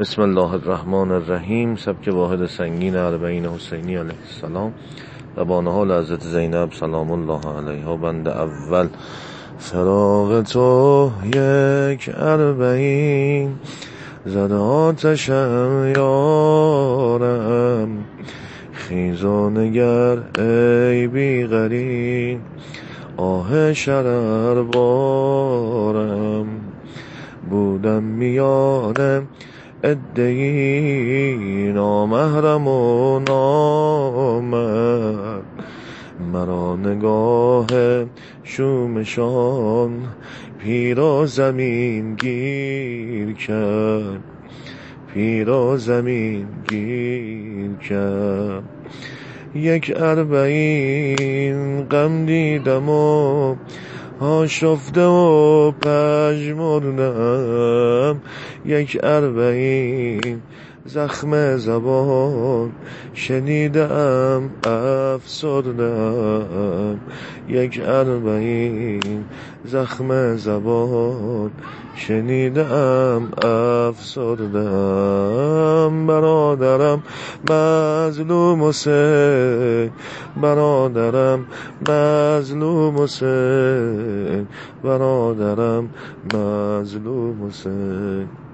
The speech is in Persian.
بسم الله الرحمن الرحیم. سبک واحد سنگین اربعین حسینی علیه السلام و با نهال حضرت زینب سلام الله علیها. بند اول: فراق تو یک اربعین زد آتشم یارم، خیز و نگر ای بی قرین آه شرر بارم. بودم میان عده‌ای نامحرم و نامرد، مرا نگاه شومشان پیر و زمین گیر کرد، پیر و زمین گیر کرد. یک اربعین غم دیدم و آشفته و پژمردم، یک اربعین زخم زبان شنیدم افسردم، یک اربعین زخم زبان شنیدم افسردم. برادرم مظلوم حسین، برادرم مظلوم حسین، برادرم مظلوم حسین.